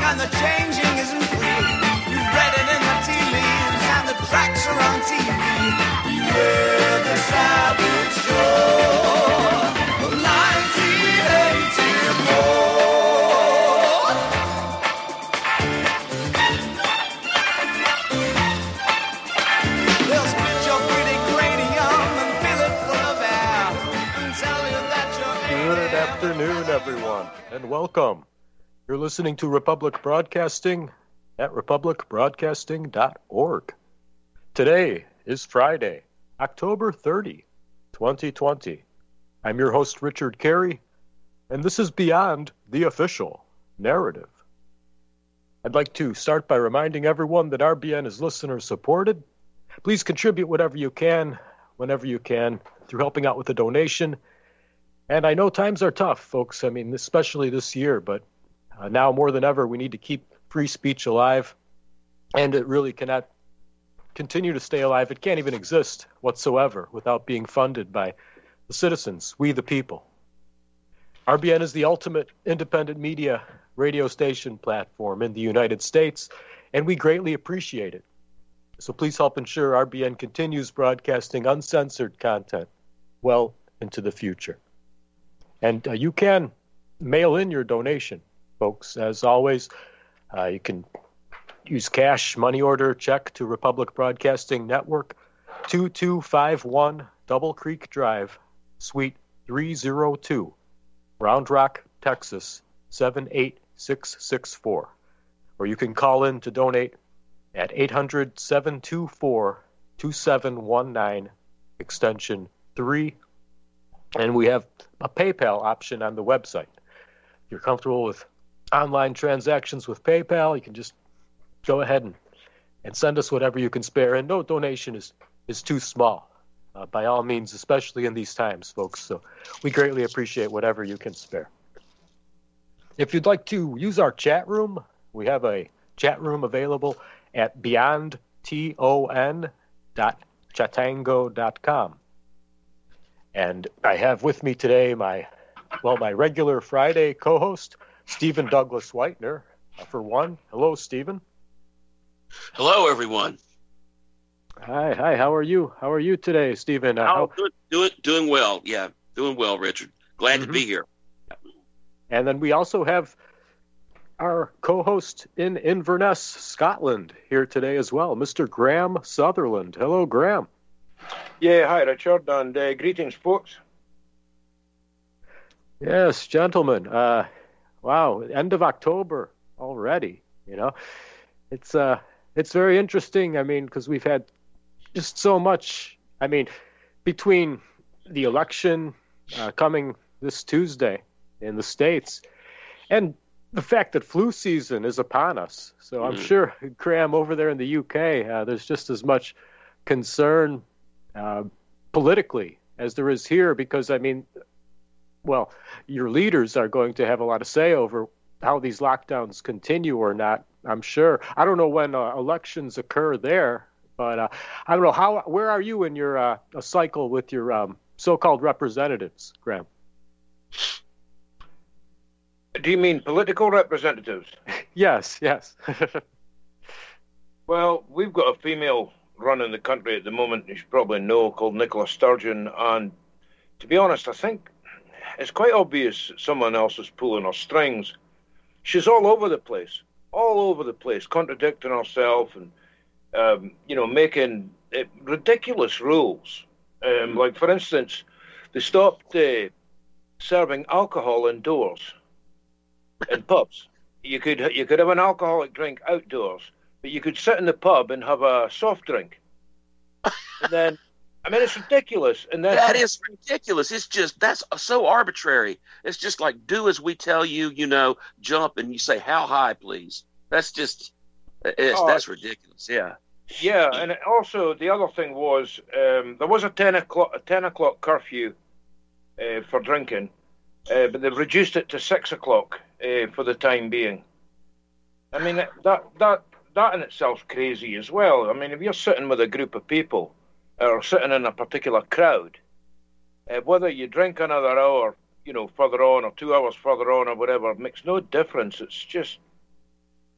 and the changing isn't free. You've read it in the tea leaves and the tracks are on TV. Beware the savage shore of 1984. They'll split your pretty cranium and fill it full of air and tell you that you're Good afternoon, everyone, and welcome. You're listening to Republic Broadcasting at republicbroadcasting.org. Today is Friday, October 30, 2020. I'm your host, Richard Carey, and this is Beyond the Official Narrative. I'd like to start by reminding everyone that RBN is listener-supported. Please contribute whatever you can, whenever you can, through helping out with a donation. And I know times are tough, folks. I mean, especially this year, but now more than ever, we need to keep free speech alive, and it really cannot continue to stay alive. It can't even exist whatsoever without being funded by the citizens, we the people. RBN is the ultimate independent media radio station platform in the United States, and we greatly appreciate it. So please help ensure RBN continues broadcasting uncensored content well into the future. And you can mail in your donation, folks. As always, you can use cash, money order, check to Republic Broadcasting Network, 2251 Double Creek Drive, Suite 302, Round Rock, Texas, 78664. Or you can call in to donate at 800-724-2719, extension 3. And we have a PayPal option on the website. If you're comfortable with online transactions with PayPal, you can just go ahead and send us whatever you can spare. And no donation is too small, by all means, especially in these times, folks. So we greatly appreciate whatever you can spare. If you'd like to use our chat room, we have a chat room available at beyondton.chatango.com. And I have with me today my regular Friday co-host, Stephen Douglas Whitener, for one. Hello, Stephen. Hello, everyone. Hi. How are you? How are you today, Stephen? Good. Doing well. Yeah, doing well, Richard. Glad to be here. And then we also have our co-host in Inverness, Scotland, here today as well, Mr. Graham Sutherland. Hello, Graham. Yeah, hi, Richard, and greetings, folks. Yes, gentlemen. Wow, end of October already. You know, it's very interesting. I mean, because we've had just so much. I mean, between the election coming this Tuesday in the States and the fact that flu season is upon us. So I'm sure, Graham, over there in the UK, there's just as much concern politically as there is here, because, I mean, well, your leaders are going to have a lot of say over how these lockdowns continue or not, I'm sure. I don't know when elections occur there, but I don't know, where are you in your cycle with your so-called representatives, Graham? Do you mean political representatives? Yes. Well, we've got a female running the country at the moment, you should probably know, called Nicola Sturgeon, and to be honest, I think it's quite obvious someone else is pulling her strings. She's all over the place, contradicting herself and, making ridiculous rules. Like, for instance, they stopped serving alcohol indoors in pubs. You could have an alcoholic drink outdoors, but you could sit in the pub and have a soft drink. And then, I mean, it's ridiculous. And then, that is ridiculous. That's so arbitrary. It's just like, do as we tell you, jump, and you say, how high, please. That's that's ridiculous. Yeah. Yeah, and also the other thing was there was a 10 o'clock curfew for drinking, but they've reduced it to 6 o'clock for the time being. I mean, that in itself's crazy as well. I mean, if you're sitting with a group of people or sitting in a particular crowd, whether you drink another hour, further on, or 2 hours further on, or whatever, makes no difference. It's just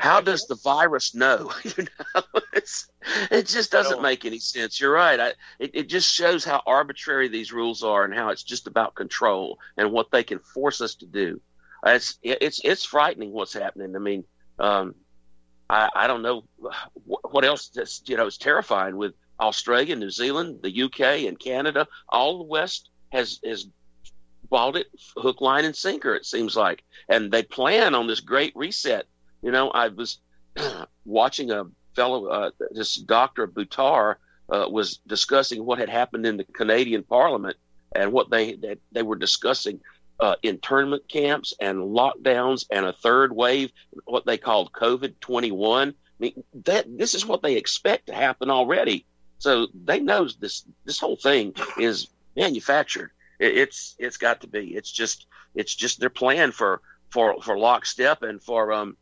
How does the virus know? It just doesn't make any sense. You're right. It just shows how arbitrary these rules are and how it's just about control and what they can force us to do. It's frightening what's happening. I mean, I don't know what else. It's terrifying with Australia, New Zealand, the UK, and Canada. All the West has bought it hook, line, and sinker. It seems like, and they plan on this great reset. I was watching a fellow, this Dr. Buttar, was discussing what had happened in the Canadian Parliament and what they were discussing internment camps and lockdowns and a third wave, what they called COVID-21. I mean, this is what they expect to happen already. So they know this whole thing is manufactured. It's got to be. It's just their plan for lockstep and for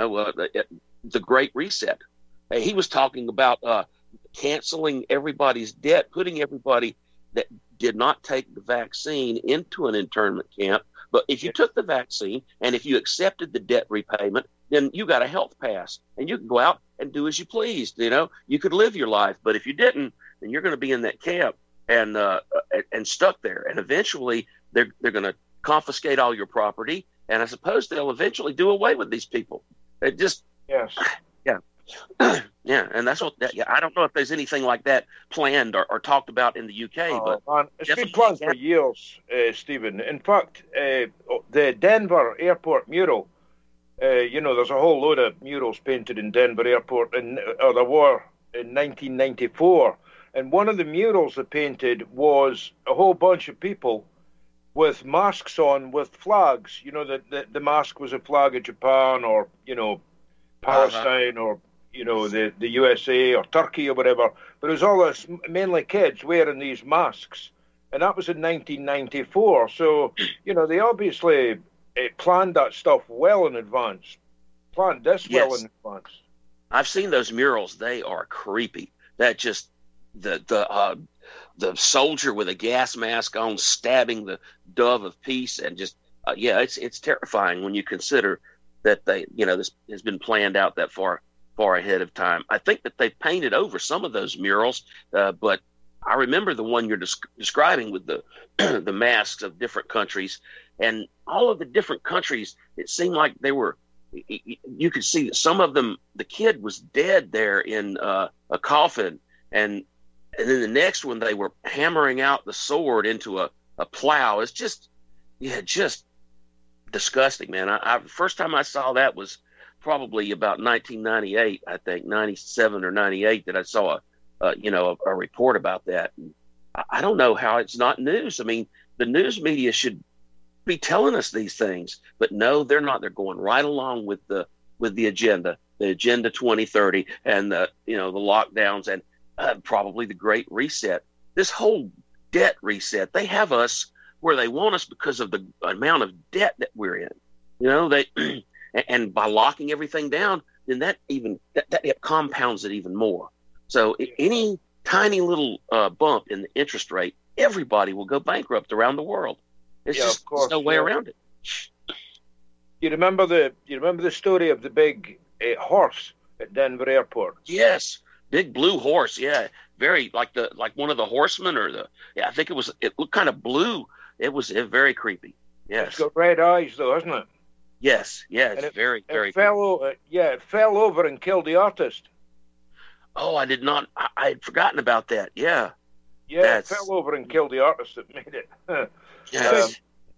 the Great Reset. He was talking about canceling everybody's debt, putting everybody that did not take the vaccine into an internment camp. But if you took the vaccine and if you accepted the debt repayment, then you got a health pass and you can go out and do as you pleased. You could live your life. But if you didn't, then you're going to be in that camp and stuck there. And eventually they're going to confiscate all your property. And I suppose they'll eventually do away with these people. It just, yes. Yeah. Yeah. And that's I don't know if there's anything like that planned or talked about in the UK, but man, it's been planned for years, Stephen. In fact, the Denver airport mural, there's a whole load of murals painted in Denver airport, there were in 1994. And one of the murals they painted was a whole bunch of people with masks on with flags. The mask was a flag of Japan or, Palestine or, the USA or Turkey or whatever. But it was all this, mainly kids wearing these masks. And that was in 1994. So, they obviously planned that stuff well in advance. Planned this well in advance. I've seen those murals. They are creepy. That just, the soldier with a gas mask on stabbing the dove of peace, and just it's terrifying when you consider that this has been planned out that far ahead of time. I think that they painted over some of those murals, but I remember the one you're describing with the the masks of different countries, and all of the different countries. It seemed like they were. You could see that some of them, the kid was dead there in a coffin, and then the next one they were hammering out the sword into a plow. It's just disgusting, man. The first time I saw that was probably about 1998, I think 97 or 98, that I saw a report about that. And I don't know how it's not news. I mean, the news media should be telling us these things, but no, they're not. They're going right along with the agenda, the Agenda 2030, and the lockdowns, and probably the Great Reset. This whole debt reset, they have us where they want us because of the amount of debt that we're in. And by locking everything down, then that it compounds it even more. So any tiny little bump in the interest rate, everybody will go bankrupt around the world. There's no way around it. You remember the story of the big horse at Denver Airport? Yes, big blue horse. Yeah, very like one of the horsemen I think it looked kind of blue. It was very creepy. Yes, it's got red eyes though, hasn't it? Yes, it's very it fell over and killed the artist. Oh, I did not. I had forgotten about that. Yeah. Yeah, it fell over and killed the artist that made it. Yes.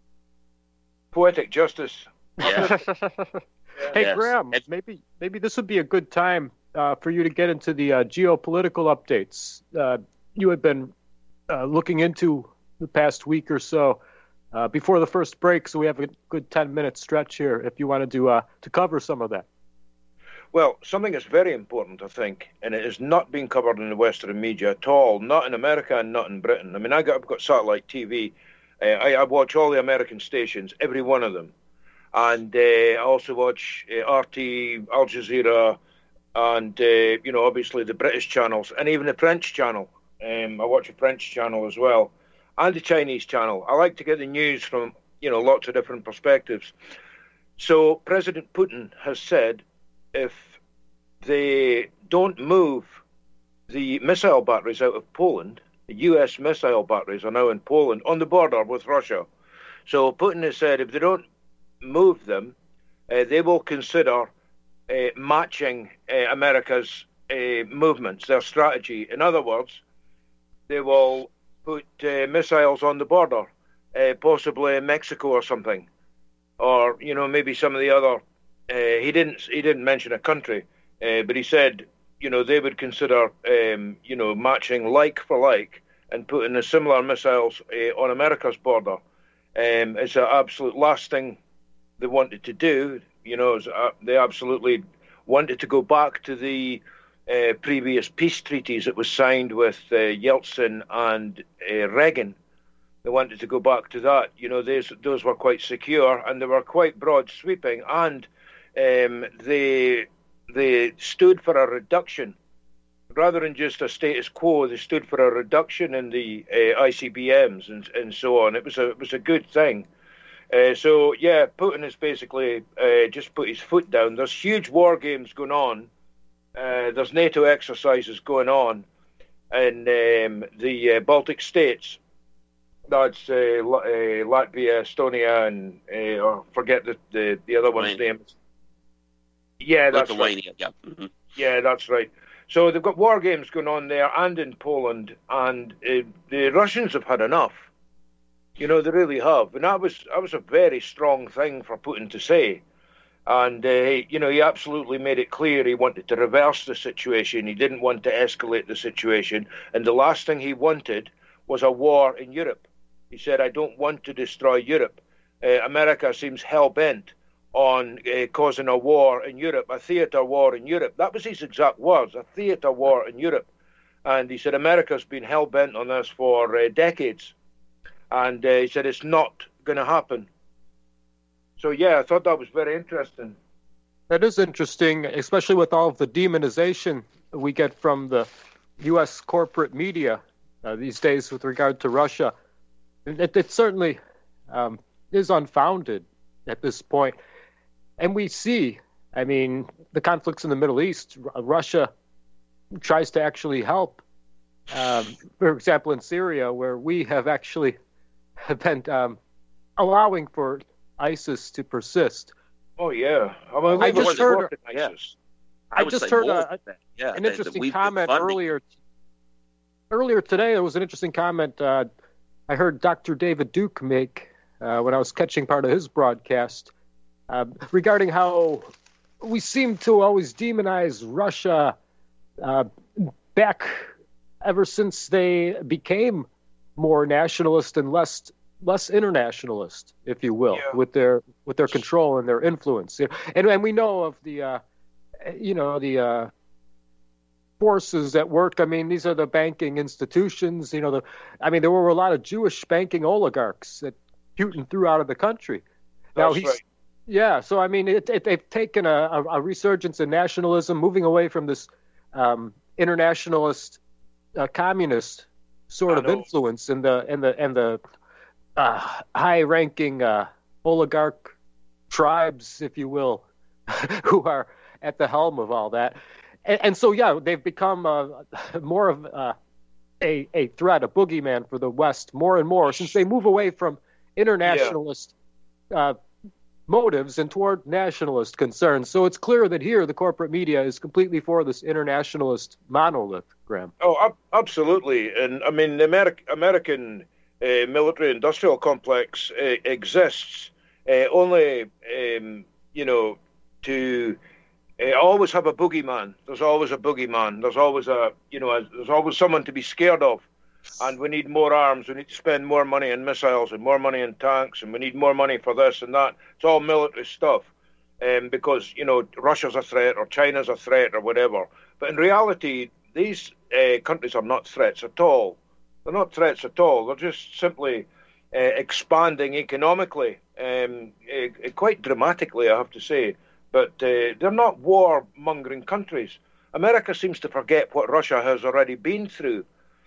Poetic justice. Yeah. Hey, Yes. Graham, maybe this would be a good time for you to get into the geopolitical updates you had been looking into the past week or so before the first break. So we have a good 10-minute stretch here if you wanted to cover some of that. Well, something that's very important, I think, and it has not been covered in the Western media at all, not in America and not in Britain. I mean, I've got satellite TV. I watch all the American stations, every one of them. And I also watch RT, Al Jazeera, and, obviously the British channels, and even the French channel. I watch a French channel as well, and the Chinese channel. I like to get the news from, lots of different perspectives. So President Putin has said if they don't move the missile batteries out of Poland, the U.S. missile batteries are now in Poland on the border with Russia. So Putin has said if they don't move them, they will consider matching America's movements, their strategy. In other words, they will put missiles on the border, possibly in Mexico or something, or maybe some of the other. He didn't mention a country, but he said they would consider matching like for like and putting the similar missiles on America's border. It's an absolute last thing they wanted to do. They absolutely wanted to go back to the previous peace treaties that was signed with Yeltsin and Reagan. They wanted to go back to that. Those were quite secure and they were quite broad sweeping, and they stood for a reduction rather than just a status quo. They stood for a reduction in the ICBMs and so on. It was a good thing. So yeah, Putin has basically just put his foot down. There's huge war games going on. There's NATO exercises going on in the Baltic states. That's Latvia, Estonia, and or forget the other one's name. Yeah, that's Lithuania. Right. Yeah. Mm-hmm. Yeah, that's right. So they've got war games going on there and in Poland, and the Russians have had enough. They really have, and that was a very strong thing for Putin to say. And he absolutely made it clear he wanted to reverse the situation. He didn't want to escalate the situation, and the last thing he wanted was a war in Europe. He said, "I don't want to destroy Europe." America seems hell-bent on causing a war in Europe, a theater war in Europe. That was his exact words, a theater war in Europe. And he said, America's been hell-bent on this for decades. And he said, it's not going to happen. So, yeah, I thought that was very interesting. That is interesting, especially with all of the demonization we get from the U.S. corporate media these days with regard to Russia. It certainly is unfounded at this point. And we see, the conflicts in the Middle East, Russia tries to actually help. For example, in Syria, where we have actually been allowing for ISIS to persist. Oh, yeah. I just heard ISIS. An interesting comment earlier. Earlier today, there was an interesting comment I heard Dr. David Duke make when I was catching part of his broadcast. Regarding how we seem to always demonize Russia back ever since they became more nationalist and less internationalist, if you will, with their control and their influence. And we know of the forces at work. These are the banking institutions. There were a lot of Jewish banking oligarchs that Putin threw out of the country. That's right. Yeah, so they've taken a resurgence in nationalism, moving away from this internationalist, communist sort of influence and the high-ranking oligarch tribes, if you will, who are at the helm of all that. And so, yeah, they've become more of a threat, a boogeyman for the West, more and more, since they move away from internationalist motives and toward nationalist concerns. So it's clear that here the corporate media is completely for this internationalist monolith, Graham. Oh, absolutely. And the American military-industrial complex exists only, to always have a boogeyman. There's always a boogeyman. There's always there's always someone to be scared of. And we need more arms. We need to spend more money on missiles and more money on tanks, and we need more money for this and that. It's all military stuff, because Russia's a threat or China's a threat or whatever. But in reality, these countries are not threats at all. They're not threats at all. They're just simply expanding economically, quite dramatically, I have to say. But they're not war-mongering countries. America seems to forget what Russia has already been through.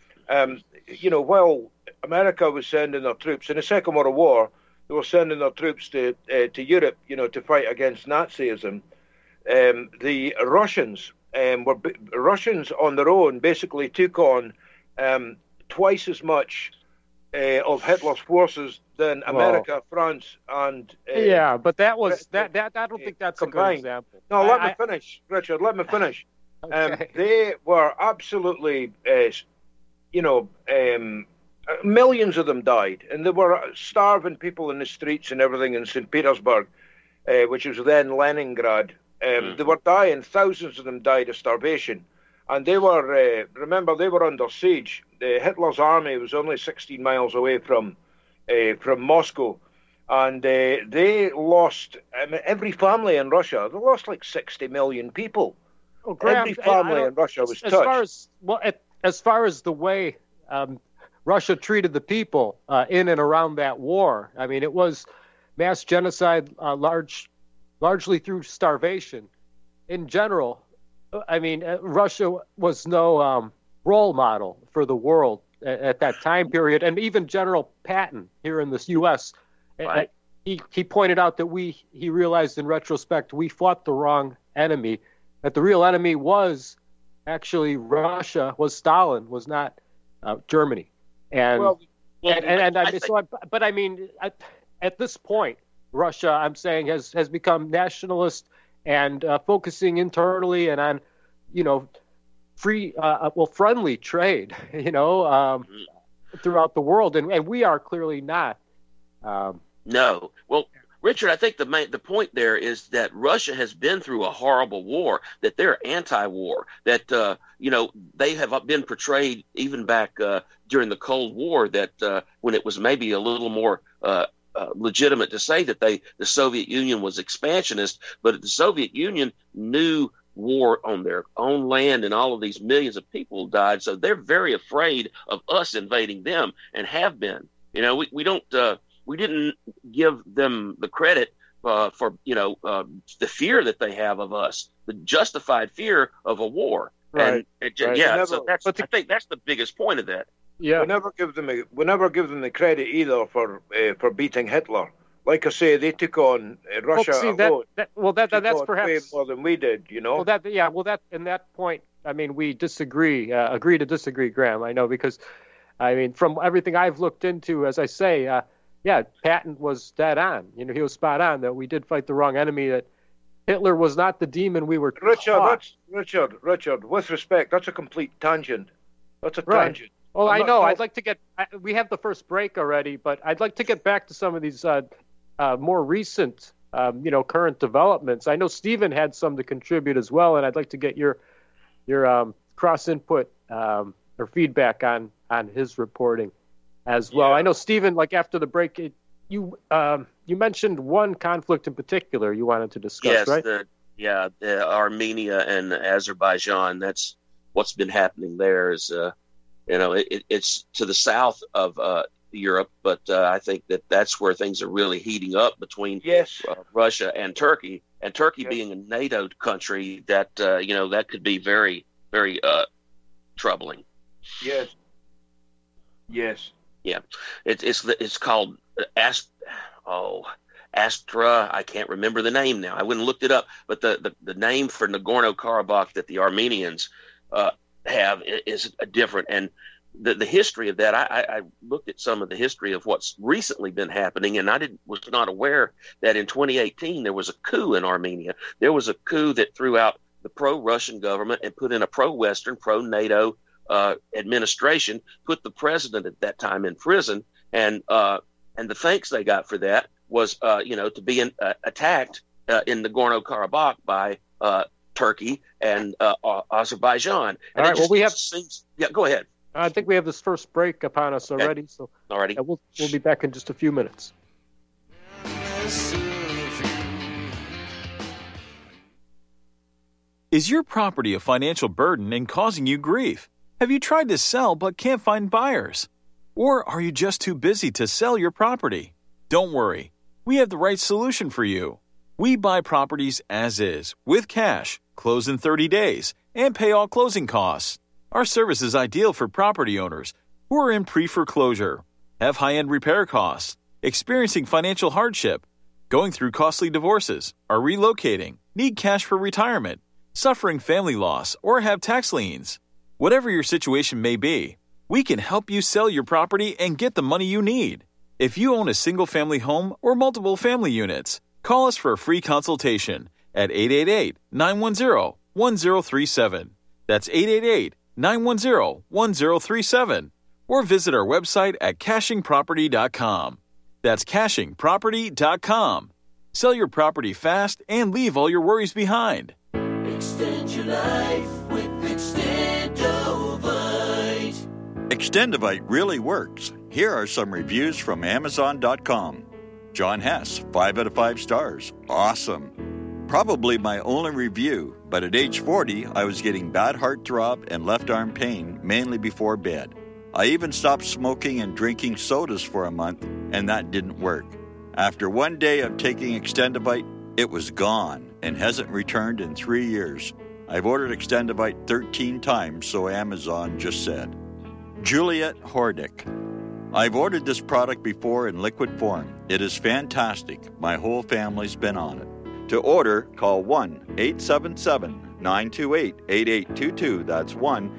While America was sending their troops in the Second World War, they were sending their troops to Europe, to fight against Nazism. the Russians Russians on their own basically took on twice as much of Hitler's forces than America, France, and but that was that. I don't think that's combined. A good example. No, let me finish, Richard. Let me finish. Okay. They were absolutely, millions of them died, and there were starving people in the streets and everything in St. Petersburg, which was then Leningrad. They were dying. Thousands of them died of starvation. And they were, remember, they were under siege. Hitler's army was only 16 miles away from Moscow. And they lost, every family in Russia, they lost like 60 million people. Well, Graham, every family in Russia was touched. As far as the way Russia treated the people in and around that war, I mean, it was mass genocide, largely through starvation. In general, I mean, Russia was no role model for the world at that time period. And even General Patton here in the U.S., right. he pointed out that he realized in retrospect we fought the wrong enemy, that the real enemy was actually Russia, was Stalin, was not Germany. And at this point, Russia, I'm saying, has become nationalist and focusing internally and on, friendly trade, throughout the world, and we are clearly not. No. Well, Richard, I think the point there is that Russia has been through a horrible war, that they're anti-war, that, they have been portrayed even back during the Cold War, that when it was maybe a little more legitimate to say that the Soviet Union was expansionist, but the Soviet Union knew war on their own land and all of these millions of people died. So they're very afraid of us invading them and have been. We didn't give them the credit for the fear that they have of us, the justified fear of a war. Right. And I think that's the biggest point of that. Yeah. We never give them the credit either for beating Hitler. Like I say, they took on Russia alone. That's perhaps way more than we did. Well, in that point, I mean, we agree to disagree, Graham. I know, because, I mean, from everything I've looked into, as I say, Patton was dead on. He was spot on that we did fight the wrong enemy. That Hitler was not the demon we were. Richard. With respect, that's a complete tangent. That's a tangent. Well, I know. I'd like to get. We have the first break already, but I'd like to get back to some of these more recent, current developments. I know Stephen had some to contribute as well, and I'd like to get your cross input or feedback on his reporting as well. Yeah. I know Stephen, like after the break, you mentioned one conflict in particular you wanted to discuss, right? The Armenia and Azerbaijan. That's what's been happening there. Is it's to the south of Europe, but I think that's where things are really heating up between Russia and Turkey. And Turkey being a NATO country, that that could be very, very troubling. Yes. Yeah, it's called Astra. I can't remember the name now. I went and looked it up, but the name for Nagorno-Karabakh that the Armenians have is different. And the history of that, I looked at some of the history of what's recently been happening, and was not aware that in 2018 there was a coup in Armenia. There was a coup that threw out the pro-Russian government and put in a pro-Western, pro-NATO administration, put the president at that time in prison, and the thanks they got for that was to be attacked in Nagorno-Karabakh by Turkey and Azerbaijan. And all right. Well, we have. Go ahead. I think we have this first break upon us already, so we'll be back in just a few minutes. Is your property a financial burden and causing you grief? Have you tried to sell but can't find buyers? Or are you just too busy to sell your property? Don't worry. We have the right solution for you. We buy properties as is, with cash, close in 30 days, and pay all closing costs. Our service is ideal for property owners who are in pre-foreclosure, have high-end repair costs, experiencing financial hardship, going through costly divorces, are relocating, need cash for retirement, suffering family loss, or have tax liens. Whatever your situation may be, we can help you sell your property and get the money you need. If you own a single-family home or multiple family units, call us for a free consultation at 888-910-1037. That's 888-910-1037. Or visit our website at cachingproperty.com. That's cachingproperty.com. Sell your property fast and leave all your worries behind. Extend your life with Extendovite. Extendovite really works. Here are some reviews from Amazon.com. John Hess, 5 out of 5 stars. Awesome. Probably my only review, but at age 40, I was getting bad heart throb and left arm pain, mainly before bed. I even stopped smoking and drinking sodas for a month, and that didn't work. After one day of taking Extendovite, it was gone and hasn't returned in 3 years. I've ordered Extendovite 13 times, so Amazon just said. Juliet Hordick. I've ordered this product before in liquid form. It is fantastic. My whole family's been on it. To order, call 1-877-928-8822. That's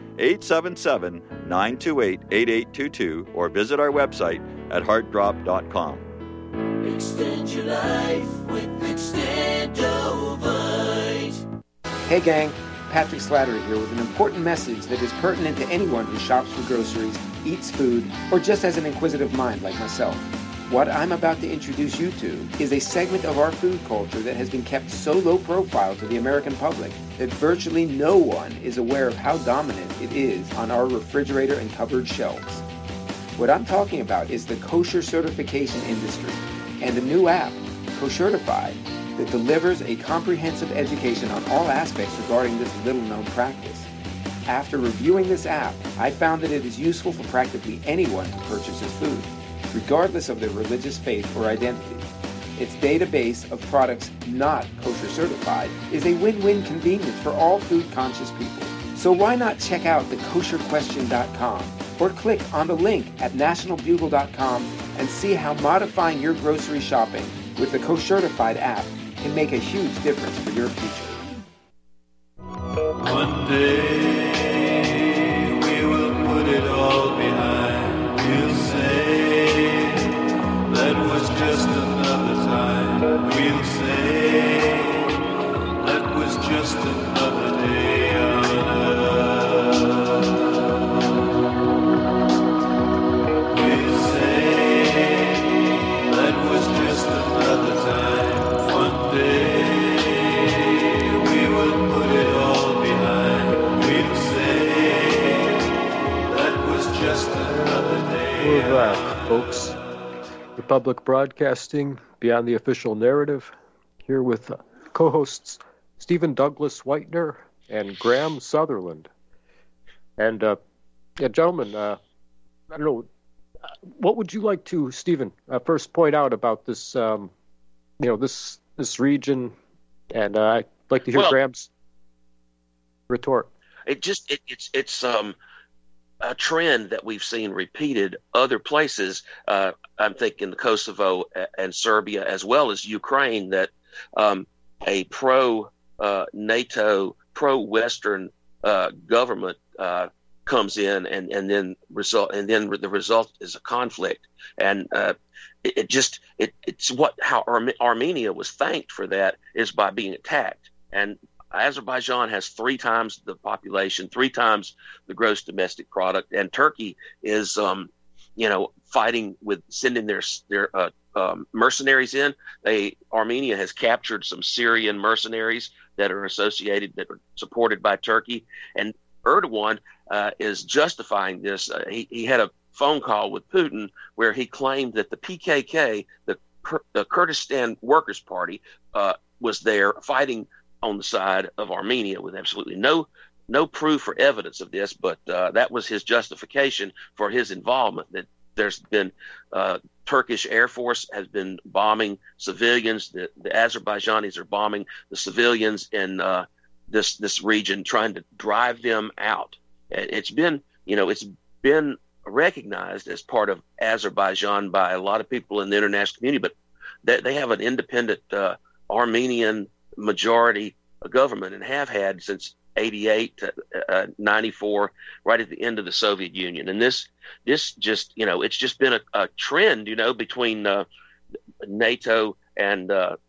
1-877-928-8822. Or visit our website at heartdrop.com. Extend your life with Extendovite. Hey gang, Patrick Slattery here with an important message that is pertinent to anyone who shops for groceries, eats food, or just has an inquisitive mind like myself. What I'm about to introduce you to is a segment of our food culture that has been kept so low profile to the American public that virtually no one is aware of how dominant it is on our refrigerator and cupboard shelves. What I'm talking about is the kosher certification industry and a new app, Koshertified, that delivers a comprehensive education on all aspects regarding this little-known practice. After reviewing this app, I found that it is useful for practically anyone who purchases food, regardless of their religious faith or identity. Its database of products not kosher certified is a win-win convenience for all food-conscious people. So why not check out thekosherquestion.com or click on the link at nationalbugle.com and see how modifying your grocery shopping with the Koshertified app can make a huge difference for your future. One day we will put it all behind. We'll say that was just another time. We'll say that was just another day on earth. We'll say that was just another time. One day we will put it all behind. We'll say that was just another day. We're back, folks. Republic Broadcasting, Beyond the Official Narrative, here with co-hosts Stephen Douglas Whitener and Graham Sutherland. And, gentlemen, I don't know, what would you like to, Stephen, first point out about this, this region? And I'd like to hear Graham's retort. It's a trend that we've seen repeated other places. I'm thinking the Kosovo and Serbia, as well as Ukraine, that a pro-NATO, pro-Western government comes in, and then the result is a conflict. And it's how Armenia was thanked for that is by being attacked. And Azerbaijan has 3 times the population, 3 times the gross domestic product, and Turkey is, fighting with sending their mercenaries in. Armenia has captured some Syrian mercenaries that are supported by Turkey, and Erdogan is justifying this. He had a phone call with Putin where he claimed that the PKK, the Kurdistan Workers' Party, was there fighting on the side of Armenia with absolutely no proof or evidence of this, but that was his justification for his involvement. That there's been Turkish Air Force has been bombing civilians. The Azerbaijanis are bombing the civilians in this region, trying to drive them out. It's been recognized as part of Azerbaijan by a lot of people in the international community, but they have an independent Armenian majority government, and have had since 88 to 94, right at the end of the Soviet Union. And this just, it's just been a trend, between NATO and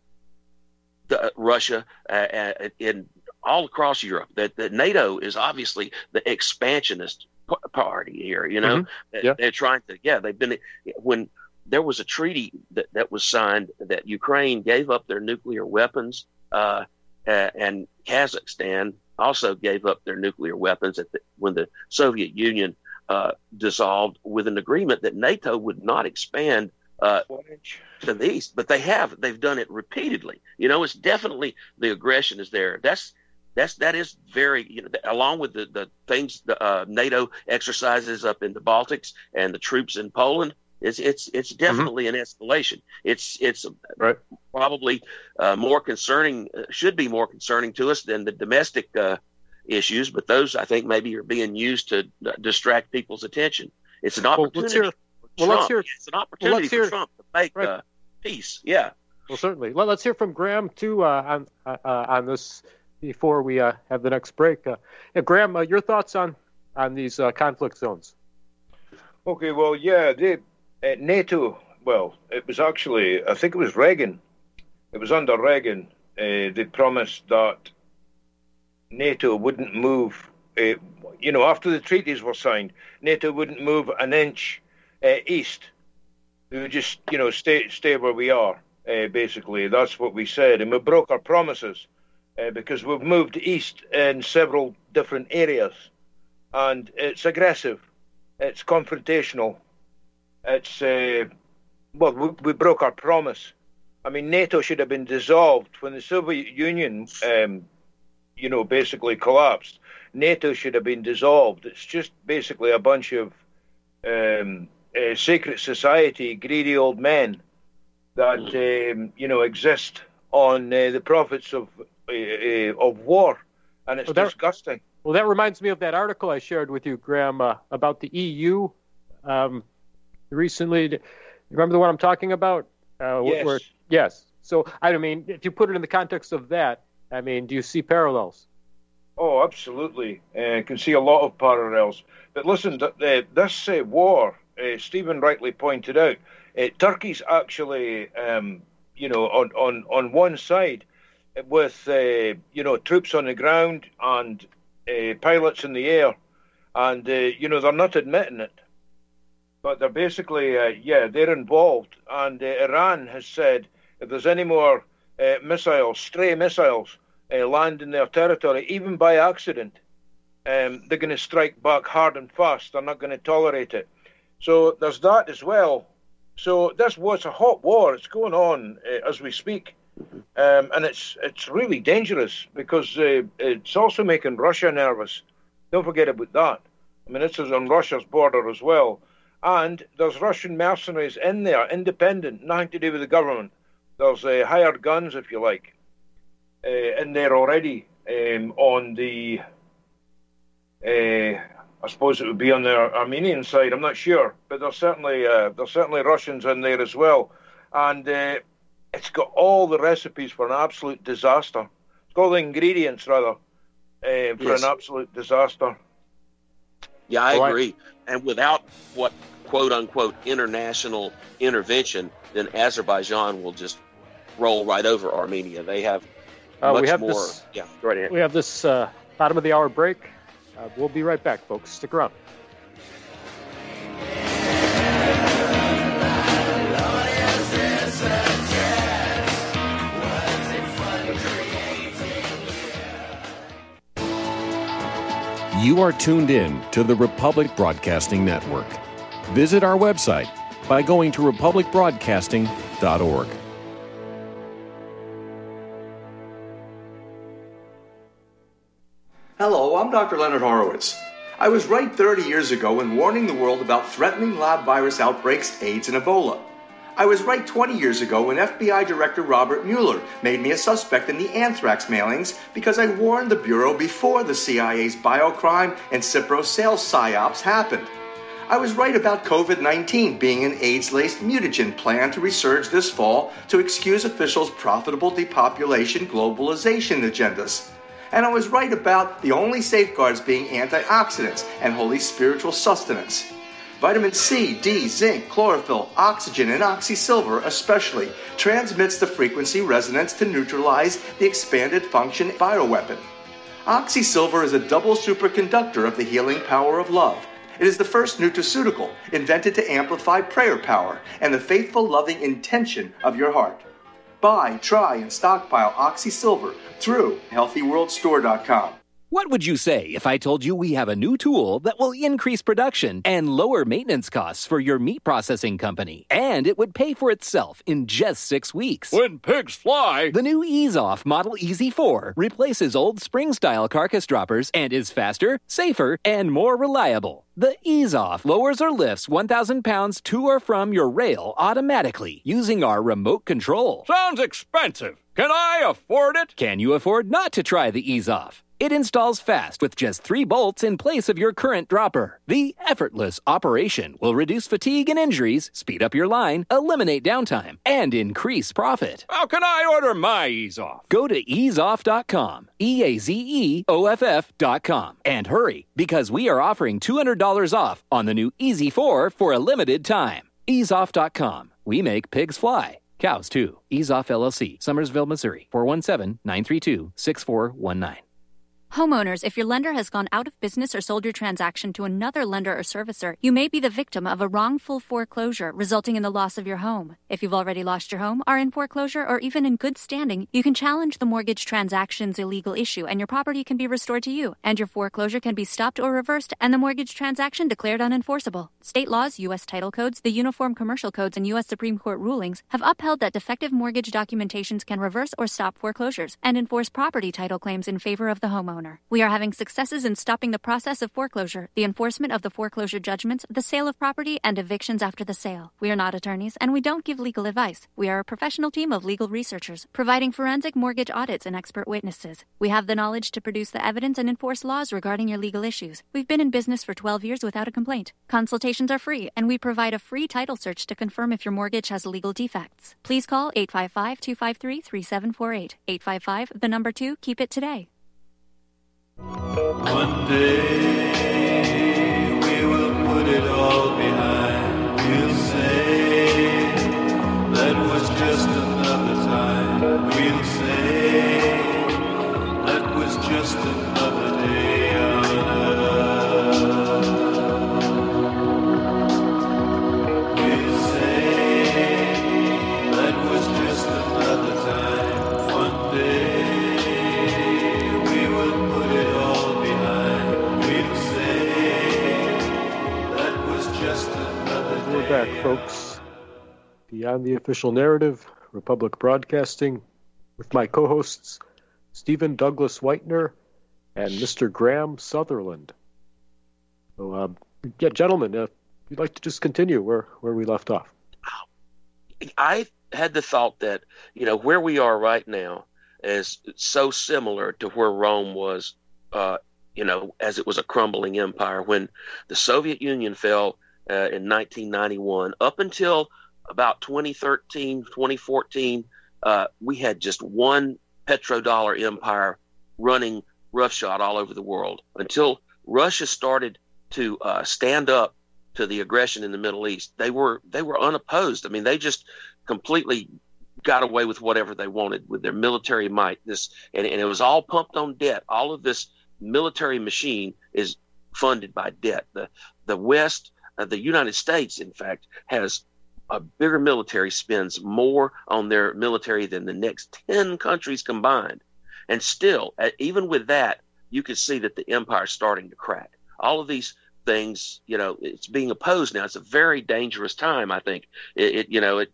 Russia in all across Europe. That NATO is obviously the expansionist party here. They're trying to. They've been, when there was a treaty that was signed that Ukraine gave up their nuclear weapons, and Kazakhstan also gave up their nuclear weapons when the Soviet Union dissolved, with an agreement that NATO would not expand to the east. But they've done it repeatedly. It's definitely, the aggression is there. That is very, along with the things NATO exercises up in the Baltics and the troops in Poland. It's definitely an escalation. It's right. Probably more concerning, should be more concerning to us than the domestic issues. But those, I think, maybe are being used to distract people's attention. It's an opportunity. It's an opportunity for Trump to make peace. Yeah. Well, certainly. Well, let's hear from Graham too on this before we have the next break. Graham, your thoughts on these conflict zones? Okay. Well, yeah, NATO. Well, it was actually, I think it was Reagan. It was under Reagan. They promised that NATO wouldn't move. After the treaties were signed, NATO wouldn't move an inch east. We would just, stay where we are. Basically, that's what we said, and we broke our promises because we've moved east in several different areas, and it's aggressive, it's confrontational. It's we broke our promise. I mean, NATO should have been dissolved when the Soviet Union, basically collapsed. NATO should have been dissolved. It's just basically a bunch of secret society, greedy old men that exist on the profits of war, and it's disgusting. Well, that reminds me of that article I shared with you, Graham, about the EU. Recently, remember the one I'm talking about? Yes. Yes. So, I mean, if you put it in the context of that, I mean, do you see parallels? Oh, absolutely. I can see a lot of parallels. But listen, this war, Stephen rightly pointed out, Turkey's actually, on one side with, troops on the ground and pilots in the air. And, they're not admitting it. But they're basically, they're involved. And Iran has said if there's any more stray missiles, land in their territory, even by accident, they're going to strike back hard and fast. They're not going to tolerate it. So there's that as well. So this was a hot war. It's going on as we speak. And it's really dangerous because it's also making Russia nervous. Don't forget about that. I mean, this is on Russia's border as well. And there's Russian mercenaries in there, independent, nothing to do with the government. There's hired guns, if you like, in there already on the, I suppose it would be on the Armenian side. I'm not sure, but there's certainly Russians in there as well. And it's got all the recipes for an absolute disaster. It's got all the ingredients, rather, for an absolute disaster. Yeah, I agree. And without what quote-unquote international intervention, then Azerbaijan will just roll right over Armenia. They have much more. Yeah, go right ahead. We have this bottom of the hour break. We'll be right back, folks. Stick around. You are tuned in to the Republic Broadcasting Network. Visit our website by going to republicbroadcasting.org. Hello, I'm Dr. Leonard Horowitz. I was right 30 years ago in warning the world about threatening lab virus outbreaks, AIDS, and Ebola. I was right 20 years ago when FBI Director Robert Mueller made me a suspect in the anthrax mailings because I warned the Bureau before the CIA's biocrime and Cipro sales psyops happened. I was right about COVID-19 being an AIDS-laced mutagen planned to resurge this fall to excuse officials' profitable depopulation globalization agendas. And I was right about the only safeguards being antioxidants and holy spiritual sustenance. Vitamin C, D, zinc, chlorophyll, oxygen, and oxysilver especially transmits the frequency resonance to neutralize the expanded function bioweapon. Oxysilver is a double superconductor of the healing power of love. It is the first nutraceutical invented to amplify prayer power and the faithful, loving intention of your heart. Buy, try, and stockpile Oxysilver through HealthyWorldStore.com. What would you say if I told you we have a new tool that will increase production and lower maintenance costs for your meat processing company? And it would pay for itself in just 6 weeks. When pigs fly! The new EaseOff Model Easy 4 replaces old spring-style carcass droppers and is faster, safer, and more reliable. The EaseOff lowers or lifts 1,000 pounds to or from your rail automatically using our remote control. Sounds expensive. Can I afford it? Can you afford not to try the EaseOff? It installs fast with just 3 bolts in place of your current dropper. The effortless operation will reduce fatigue and injuries, speed up your line, eliminate downtime, and increase profit. How can I order my EaseOff? Go to easeoff.com, EAZEOFF.com, and hurry, because we are offering $200 off on the new Easy 4 for a limited time. Easeoff.com. We make pigs fly. Cows, too. EaseOff LLC, Summersville, Missouri, 417-932-6419. Homeowners, if your lender has gone out of business or sold your transaction to another lender or servicer, you may be the victim of a wrongful foreclosure resulting in the loss of your home. If you've already lost your home, are in foreclosure, or even in good standing, you can challenge the mortgage transaction's illegal issue and your property can be restored to you, and your foreclosure can be stopped or reversed and the mortgage transaction declared unenforceable. State laws, U.S. title codes, the Uniform Commercial Codes, and U.S. Supreme Court rulings have upheld that defective mortgage documentations can reverse or stop foreclosures and enforce property title claims in favor of the homeowner. We are having successes in stopping the process of foreclosure, the enforcement of the foreclosure judgments, the sale of property, and evictions after the sale. We are not attorneys, and we don't give legal advice. We are a professional team of legal researchers, providing forensic mortgage audits and expert witnesses. We have the knowledge to produce the evidence and enforce laws regarding your legal issues. We've been in business for 12 years without a complaint. Consultations are free, and we provide a free title search to confirm if your mortgage has legal defects. Please call 855-253-3748. 855, the number 2, keep it today. One day we will put it all behind. We'll say that was just another time. We'll say that was just another day on earth. We'll say that was just another time. One day We're back, folks. Beyond the Official Narrative, Republic Broadcasting, with my co-hosts Stephen Douglas Whitener and Mr. Graham Sutherland. So, gentlemen, if you'd like to just continue where we left off. I had the thought that, where we are right now is so similar to where Rome was, as it was a crumbling empire. When the Soviet Union fell in 1991, up until about 2013, 2014, we had just one petrodollar empire running roughshod all over the world until Russia started to stand up to the aggression in the Middle East. They were unopposed. I mean, they just completely got away with whatever they wanted with their military might. And it was all pumped on debt. All of this military machine is funded by debt. The West, the United States, in fact, has a bigger military, spends more on their military than the next 10 countries combined. And still, even with that, you can see that the empire is starting to crack. All of these things, it's being opposed now. It's a very dangerous time, I think. It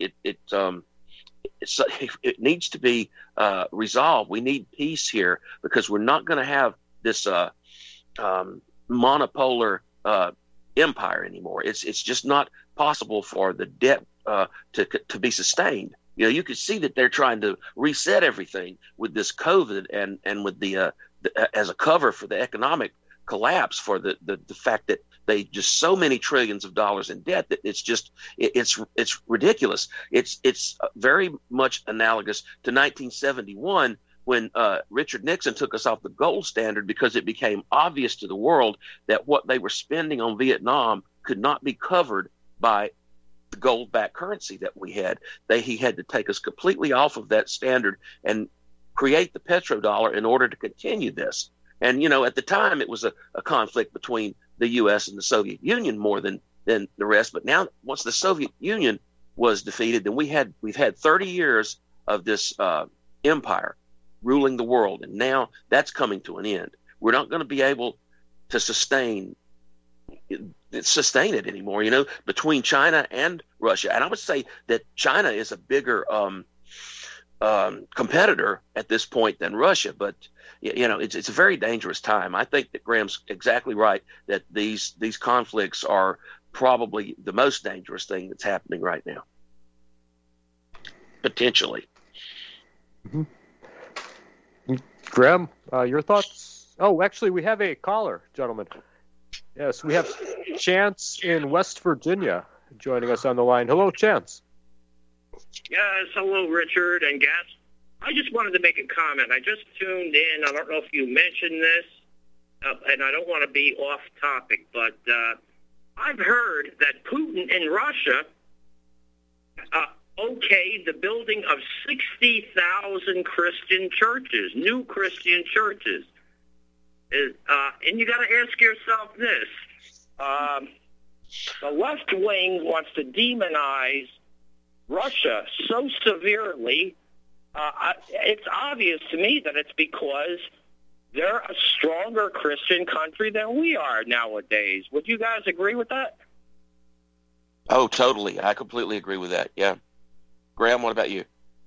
needs to be resolved. We need peace here because we're not going to have this monopolar empire anymore. It's just not possible for the debt to be sustained. You could see that they're trying to reset everything with this COVID and with the as a cover for the economic collapse, for the fact that they just so many trillions of dollars in debt that it's ridiculous. It's very much analogous to 1971 when Richard Nixon took us off the gold standard because it became obvious to the world that what they were spending on Vietnam could not be covered by the gold-backed currency that we had. He had to take us completely off of that standard and create the petrodollar in order to continue this. And, at the time it was a conflict between the U.S. and the Soviet Union more than the rest. But now, once the Soviet Union was defeated, then we've had 30 years of this empire ruling the world. And now that's coming to an end. We're not going to be able to sustain it anymore, between China and Russia. And I would say that China is a bigger competitor at this point than Russia. But, it's a very dangerous time. I think that Graham's exactly right that these conflicts are probably the most dangerous thing that's happening right now. Potentially. Mm-hmm. Graham, your thoughts? Oh, actually, we have a caller, gentlemen. Yes, we have Chance in West Virginia joining us on the line. Hello, Chance. Yes, hello, Richard and guests. I just wanted to make a comment. I just tuned in. I don't know if you mentioned this, and I don't want to be off topic, but I've heard that Putin in Russia okayed the building of 60,000 Christian churches, new Christian churches. And you got to ask yourself this. The left wing wants to demonize Russia so severely. It's obvious to me that it's because they're a stronger Christian country than we are nowadays. Would you guys agree with that? Oh, totally. I completely agree with that. Yeah. Graham, what about you?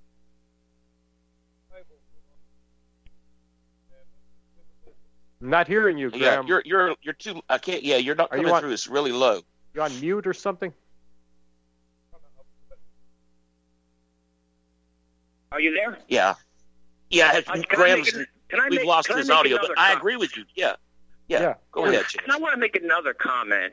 I'm not hearing you, Graham. Yeah, you're too. I can't. Yeah, you're not coming through. It's really low. You on mute or something? Are you there? Yeah. Graham's. We've lost his audio, but I agree with you. Yeah. Go ahead, Chance. And I want to make another comment.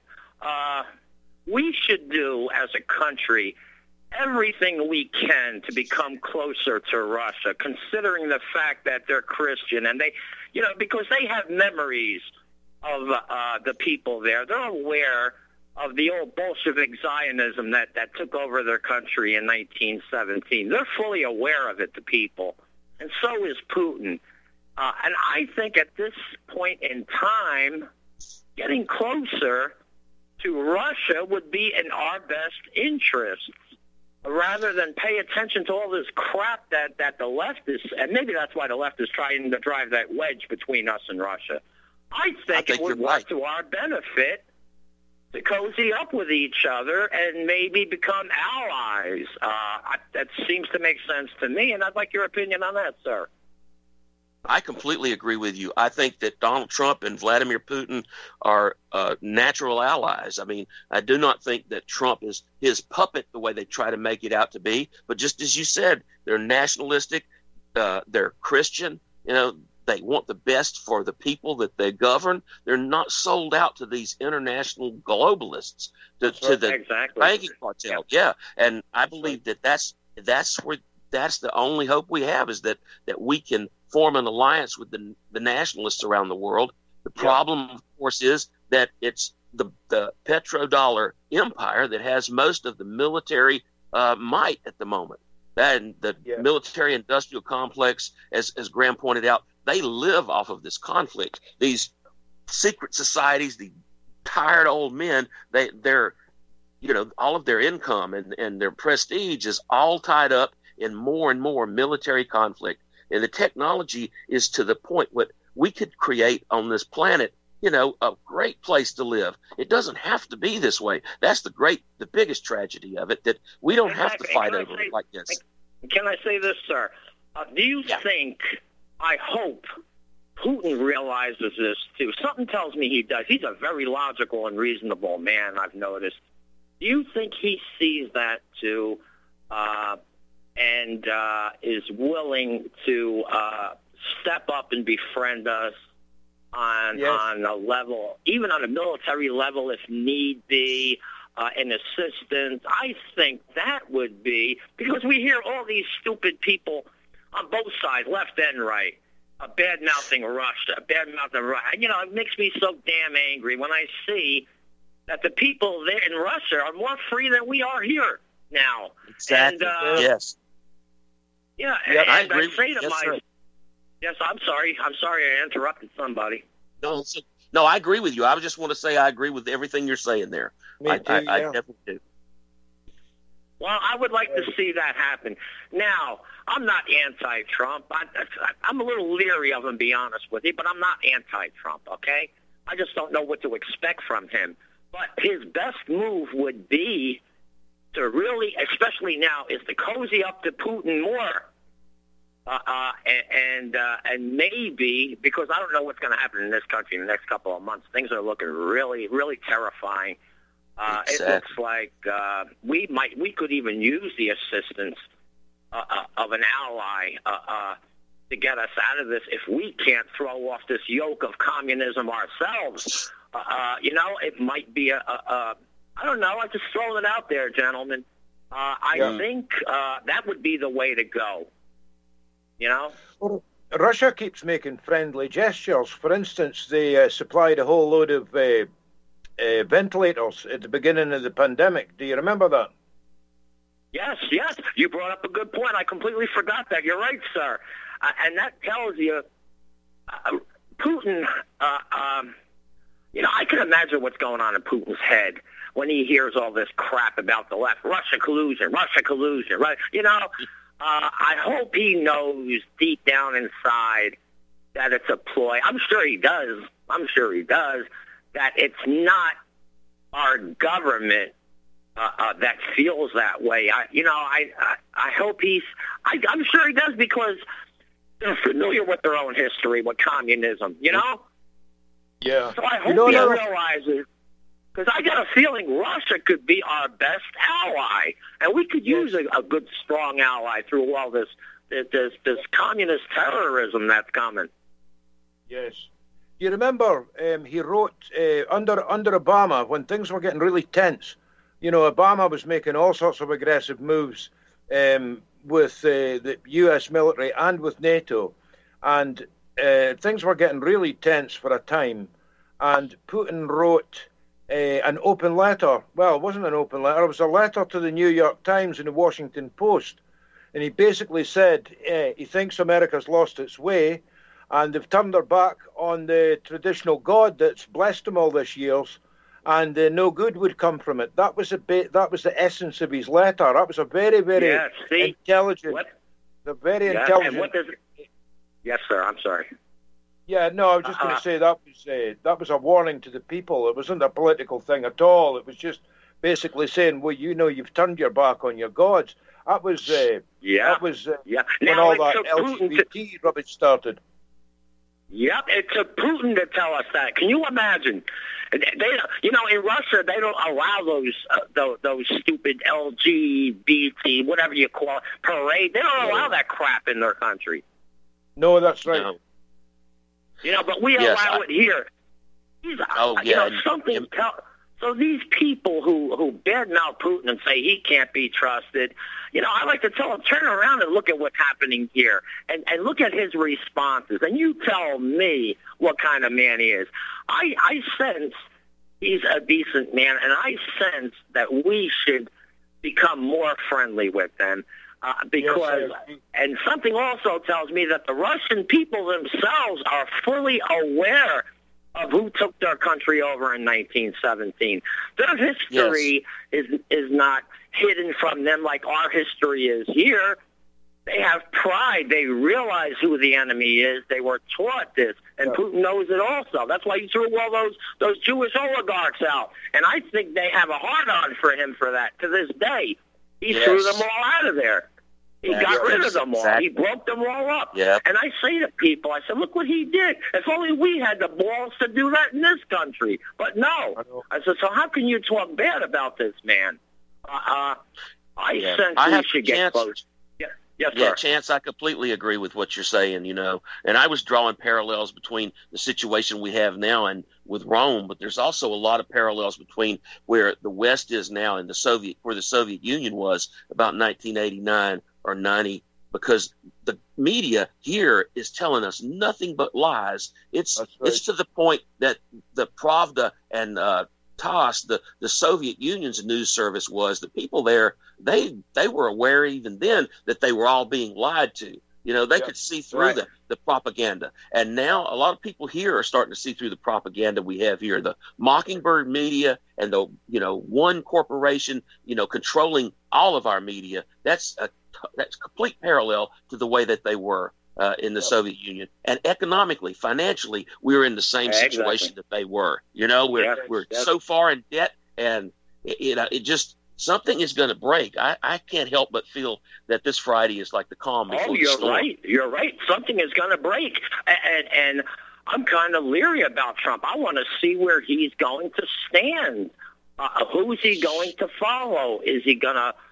We should do, as a country, everything we can to become closer to Russia, considering the fact that they're Christian and they, because they have memories of the people there. They're aware of the old Bolshevik Zionism that took over their country in 1917. They're fully aware of it, the people, and so is Putin. And I think at this point in time, getting closer to Russia would be in our best interests, rather than pay attention to all this crap that the left is, and maybe that's why the left is trying to drive that wedge between us and Russia. I think it would work to our benefit to cozy up with each other and maybe become allies. That seems to make sense to me, and I'd like your opinion on that, sir. I completely agree with you. I think that Donald Trump and Vladimir Putin are natural allies. I mean, I do not think that Trump is his puppet the way they try to make it out to be. But just as you said, they're nationalistic, they're Christian. They want the best for the people that they govern. They're not sold out to these international globalists, to the banking cartel. Yeah, and I believe that's the only hope we have, is that we can form an alliance with the nationalists around the world. The problem, of course, is that it's the petrodollar empire that has most of the military might at the moment. And the military-industrial complex, as Graham pointed out, they live off of this conflict. These secret societies, the tired old men, they're all of their income and their prestige is all tied up in more and more military conflict. And the technology is to the point what we could create on this planet, a great place to live. It doesn't have to be this way. That's the biggest tragedy of it, that we don't have to fight over it like this. Can I say this, sir? Do you think, I hope, Putin realizes this too? Something tells me he does. He's a very logical and reasonable man, I've noticed. Do you think he sees that too? And is willing to step up and befriend us on a level, even on a military level, if need be, and assistance. I think that would be, because we hear all these stupid people on both sides, left and right, bad-mouthing Russia, bad-mouthing Russia. You know, it makes me so damn angry when I see that the people there in Russia are more free than we are here now. Exactly. And, yes. Yeah, Yep, and I agree. I say to Yes, sir. Yes, I'm sorry. I'm sorry I interrupted somebody. No, I agree with you. I just want to say I agree with everything you're saying there. Me too, I definitely do. Well, I would like to see that happen. Now, I'm not anti-Trump. I'm a little leery of him, to be honest with you, but I'm not anti-Trump, okay? I just don't know what to expect from him. But his best move would be to really, especially now, is to cozy up to Putin more. And maybe, because I don't know what's going to happen in this country in the next couple of months, things are looking really, really terrifying. Exactly. It looks like we could even use the assistance of an ally to get us out of this if we can't throw off this yoke of communism ourselves. You know, it might be I don't know. I just throw it out there, gentlemen. I think that would be the way to go. You know? Well, Russia keeps making friendly gestures. For instance, they supplied a whole load of ventilators at the beginning of the pandemic. Do you remember that? Yes. You brought up a good point. I completely forgot that. You're right, sir. And that tells you Putin, you know, I can imagine what's going on in Putin's head when he hears all this crap about the left. Russia collusion, right? You know, I hope he knows deep down inside that it's a ploy. I'm sure he does, that it's not our government that feels that way. I hope I'm sure he does, because they're familiar with their own history, with communism, you know? Yeah. So I hope he realizes, because I got a feeling Russia could be our best ally, and we could use a good, strong ally through all this communist terrorism that's coming. Yes. You remember he wrote under Obama, when things were getting really tense, you know, Obama was making all sorts of aggressive moves with the U.S. military and with NATO, and things were getting really tense for a time, and Putin wrote an open letter. Well, it wasn't an open letter. It was a letter to the New York Times and the Washington Post. And he basically said he thinks America's lost its way and they've turned their back on the traditional God that's blessed them all these years, and no good would come from it. That was the essence of his letter. That was a very, very intelligent. Intelligent. Yes, sir. I'm sorry. Yeah, no, I was just going to say that was a warning to the people. It wasn't a political thing at all. It was just basically saying, well, you know, you've turned your back on your gods. That was when all that LGBT rubbish started. Yep, it took Putin to tell us that. Can you imagine? They, you know, in Russia, they don't allow those stupid LGBT, whatever you call it, parade. They don't allow that crap in their country. No, that's right. No. You know, but we allow it here. So these people who badmouth Putin and say he can't be trusted, you know, I like to tell them, turn around and look at what's happening here and look at his responses. And you tell me what kind of man he is. I sense he's a decent man, and I sense that we should become more friendly with them. And something also tells me that the Russian people themselves are fully aware of who took their country over in 1917. Their history is not hidden from them like our history is here. They have pride. They realize who the enemy is. They were taught this, and Putin knows it also. That's why he threw all those Jewish oligarchs out. And I think they have a hard-on for him for that. To this day, he threw them all out of there. He got rid of them all. Exactly. He broke them all up. Yep. And I say to people, I said, look what he did. If only we had the balls to do that in this country. But no. I said, so how can you talk bad about this man? I sense we should get close. Yes, Yeah, sir. Chance, I completely agree with what you're saying, and I was drawing parallels between the situation we have now and with Rome, but there's also a lot of parallels between where the West is now and where the Soviet Union was about 1989 or 90, because the media here is telling us nothing but lies. It's to the point that the Pravda and TASS, the Soviet Union's news service, was the people there, they were aware even then that they were all being lied to. They could see through the propaganda. And now a lot of people here are starting to see through the propaganda we have here. The Mockingbird media and the, one corporation, controlling all of our media. That's complete parallel to the way that they were in the Soviet Union. And economically, financially, we're in the same situation that they were. We're so far in debt, and it just, something is going to break. I can't help but feel that this Friday is like the calm before the storm. Right. You're right. Something is going to break. And I'm kind of leery about Trump. I want to see where he's going to stand. Who's he going to follow? Is he going to,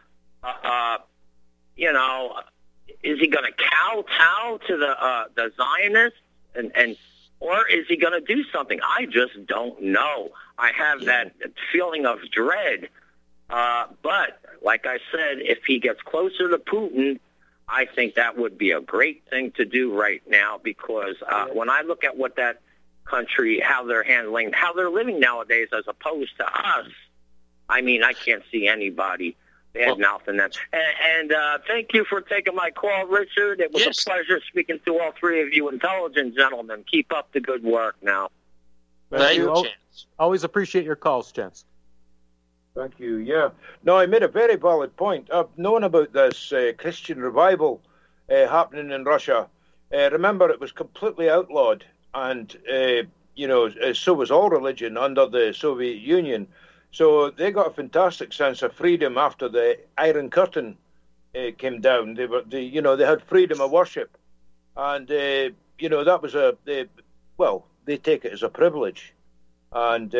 is he going to kowtow to the Zionists or is he going to do something? I just don't know. I have that feeling of dread. But like I said, if he gets closer to Putin, I think that would be a great thing to do right now, because when I look at what that country, how they're living nowadays as opposed to us, I mean, I can't see anybody bad-mouthing them. And thank you for taking my call, Richard. It was a pleasure speaking to all three of you intelligent gentlemen. Keep up the good work now. Thank you, Chance. Always appreciate your calls, Chance. Thank you. Yeah. No, I made a very valid point. I've known about this Christian revival happening in Russia. Remember, it was completely outlawed, and, so was all religion under the Soviet Union. So they got a fantastic sense of freedom after the Iron Curtain came down. They had freedom of worship, and that was they take it as a privilege, and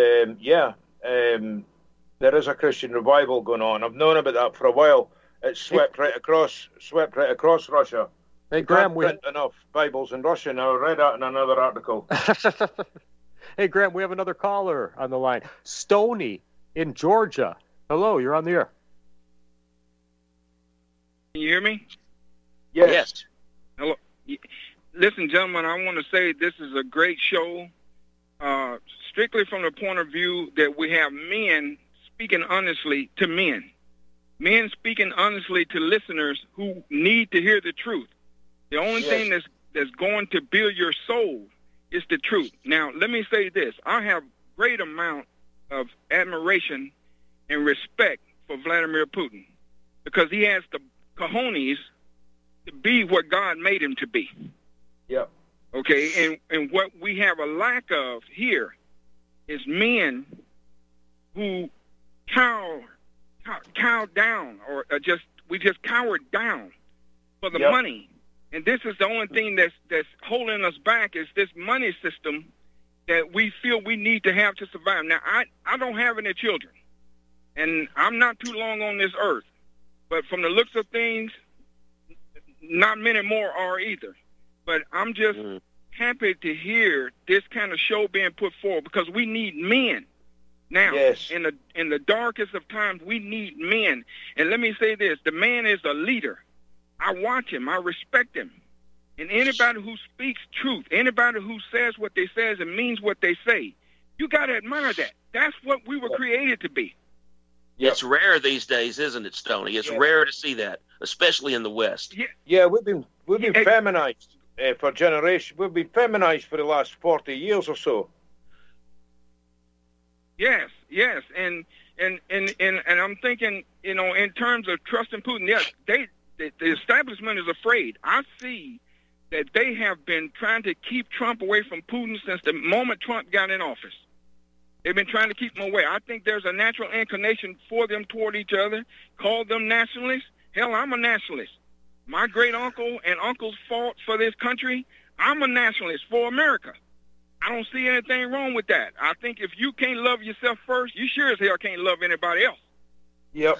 there is a Christian revival going on. I've known about that for a while. It's swept right across Russia. Hey, Graham, we print enough Bibles in Russia now. I read that in another article. Hey, Graham, we have another caller on the line. Stony in Georgia. Hello, you're on the air. Can you hear me? Yes. Hello. Listen, gentlemen, I want to say this is a great show, strictly from the point of view that we have men speaking honestly to men speaking honestly to listeners who need to hear the truth. The only thing that's going to build your soul is the truth. Now, let me say this. I have great amount of admiration and respect for Vladimir Putin, because he has the cojones to be what God made him to be. Yeah. Okay, and what we have a lack of here is men who cower down, or we just cowered down for the money. And this is the only thing that's holding us back, is this money system that we feel we need to have to survive. Now, I don't have any children, and I'm not too long on this earth, but from the looks of things, not many more are either. But I'm just happy to hear this kind of show being put forward, because we need men. Now, in the darkest of times, we need men. And let me say this, the man is a leader. I watch him. I respect him. And anybody who speaks truth, anybody who says what they say and means what they say, you got to admire that. That's what we were created to be. Yep. It's rare these days, isn't it, Stoney? It's rare to see that, especially in the West. Yeah, we've been feminized for generations. We've been feminized for the last 40 years or so. Yes, and I'm thinking, in terms of trusting Putin, yes, the establishment is afraid. I see that they have been trying to keep Trump away from Putin since the moment Trump got in office. They've been trying to keep him away. I think there's a natural inclination for them toward each other. Call them nationalists. Hell, I'm a nationalist. My great uncle and uncles fought for this country. I'm a nationalist for America. I don't see anything wrong with that. I think if you can't love yourself first, you sure as hell can't love anybody else. Yep.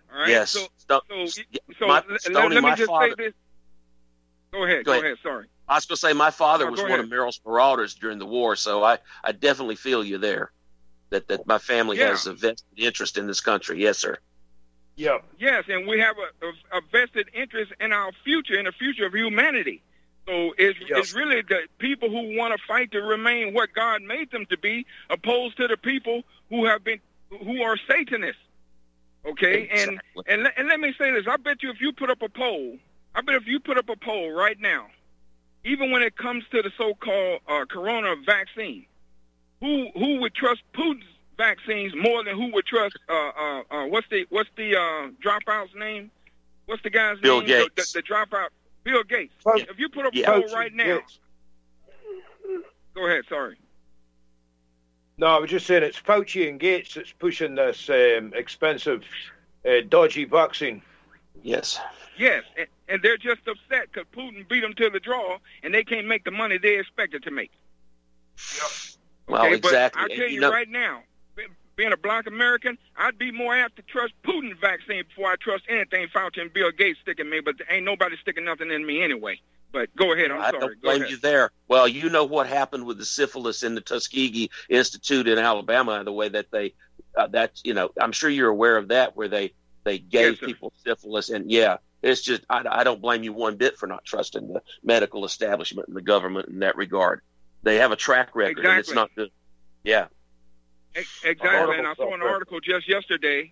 All right. Yes. So My- let Stoney, me my just father- say this. Go ahead. Sorry. I was going to say my father No, was go one ahead. of Merrill's marauders during the war, so I definitely feel you there. That my family Yeah. has a vested interest in this country. Yes, sir. Yeah. Yes, and we have a vested interest in our future, in the future of humanity. So it's really the people who want to fight to remain what God made them to be, opposed to the people who are Satanists. Okay, Exactly. and let me say this: I bet you if you put up a poll right now, even when it comes to the so-called corona vaccine, who would trust Putin's vaccines more than who would trust what's the dropout's name? What's the guy's Bill name? Gates. The dropout, Bill Gates. Fauci. If you put up a Yeah. poll Fauci, right now, yes. go ahead. Sorry. No, I was just saying it's Fauci and Gates that's pushing this expensive, dodgy vaccine. Yes. Yes, and they're just upset because Putin beat them to the draw, and they can't make the money they expected to make. Well, Okay, exactly. But I'll tell And, you know, right now, being a black American, I'd be more apt to trust Putin's vaccine before I trust anything Fauci and Bill Gates sticking me, but there ain't nobody sticking nothing in me anyway. But go ahead, I'm I sorry. don't Go blame ahead. you there. Well, you know what happened with the syphilis in the Tuskegee Institute in Alabama, the way that I'm sure you're aware of that, where they gave Yes, sir. people syphilis. And yeah, it's just, I don't blame you one bit for not trusting the medical establishment and the government in that regard. They have a track record and it's Exactly. not good. Yeah. Exactly, and I saw an Horrible article just yesterday.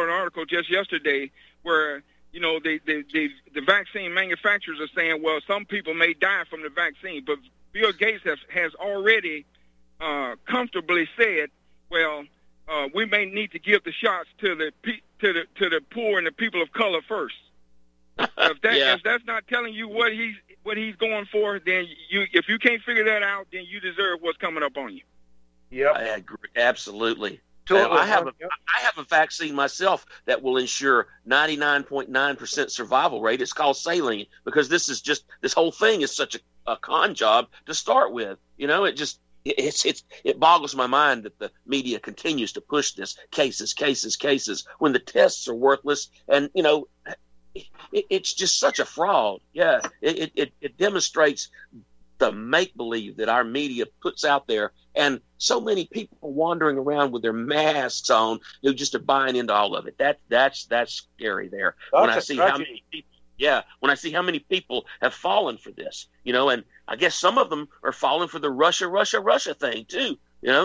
Where the vaccine manufacturers are saying, well, some people may die from the vaccine, but Bill Gates has already comfortably said, well, we may need to give the shots to the poor and the people of color first. If that's not telling you what he's going for, then if you can't figure that out, then you deserve what's coming up on you. Yep. I agree. Absolutely. Totally. I have a vaccine myself that will ensure 99.9% survival rate. It's called saline, because this whole thing is such a con job to start with. It boggles my mind that the media continues to push this cases when the tests are worthless, and it's just such a fraud. Yeah, it demonstrates the make-believe that our media puts out there, and so many people wandering around with their masks on who just are buying into all of it. That's scary there. When I see how many people, when I see how many people have fallen for this, and I guess some of them are falling for the Russia thing too.